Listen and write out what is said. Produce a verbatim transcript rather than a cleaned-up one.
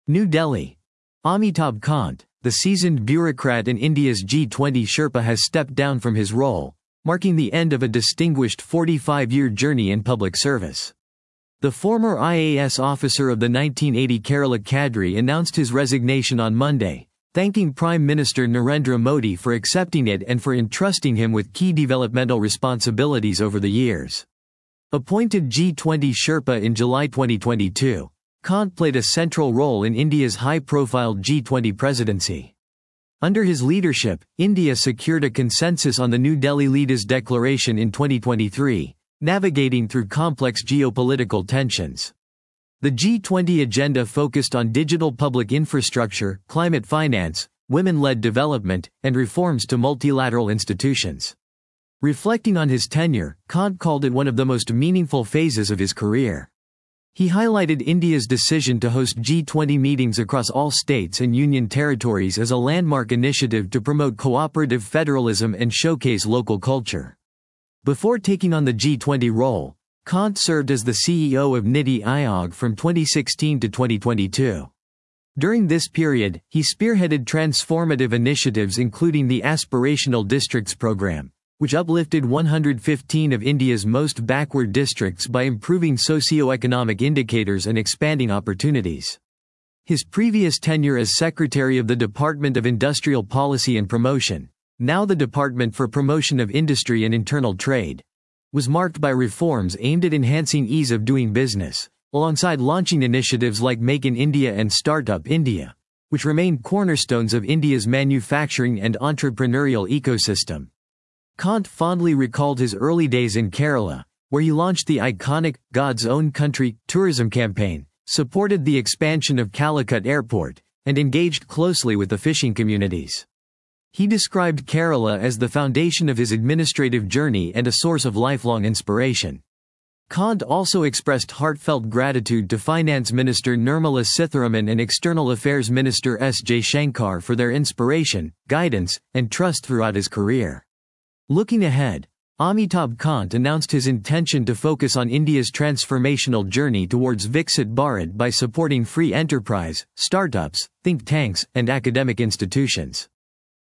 New Delhi. Amitabh Kant, the seasoned bureaucrat in India's G twenty Sherpa, has stepped down from his role, marking the end of a distinguished forty-five-year journey in public service. The former I A S officer of the nineteen eighty Kerala cadre announced his resignation on Monday, thanking Prime Minister Narendra Modi for accepting it and for entrusting him with key developmental responsibilities over the years. Appointed G twenty Sherpa in July twenty twenty-two, Kant played a central role in India's high-profile G twenty presidency. Under his leadership, India secured a consensus on the New Delhi Leaders' Declaration in twenty twenty-three, navigating through complex geopolitical tensions. The G twenty agenda focused on digital public infrastructure, climate finance, women-led development, and reforms to multilateral institutions. Reflecting on his tenure, Kant called it one of the most meaningful phases of his career. He highlighted India's decision to host G twenty meetings across all states and union territories as a landmark initiative to promote cooperative federalism and showcase local culture. Before taking on the G twenty role, Kant served as the C E O of Niti Aayog from twenty sixteen to twenty twenty-two. During this period, he spearheaded transformative initiatives including the Aspirational Districts program, which uplifted one hundred fifteen of India's most backward districts by improving socio-economic indicators and expanding opportunities. His previous tenure as Secretary of the Department of Industrial Policy and Promotion, now the Department for Promotion of Industry and Internal Trade, was marked by reforms aimed at enhancing ease of doing business, alongside launching initiatives like Make in India and Startup India, which remain cornerstones of India's manufacturing and entrepreneurial ecosystem. Kant fondly recalled his early days in Kerala, where he launched the iconic God's Own Country tourism campaign, supported the expansion of Calicut Airport, and engaged closely with the fishing communities. He described Kerala as the foundation of his administrative journey and a source of lifelong inspiration. Kant also expressed heartfelt gratitude to Finance Minister Nirmala Sitharaman and External Affairs Minister S. Jaishankar for their inspiration, guidance, and trust throughout his career. Looking ahead, Amitabh Kant announced his intention to focus on India's transformational journey towards Viksit Bharat by supporting free enterprise, startups, think tanks, and academic institutions.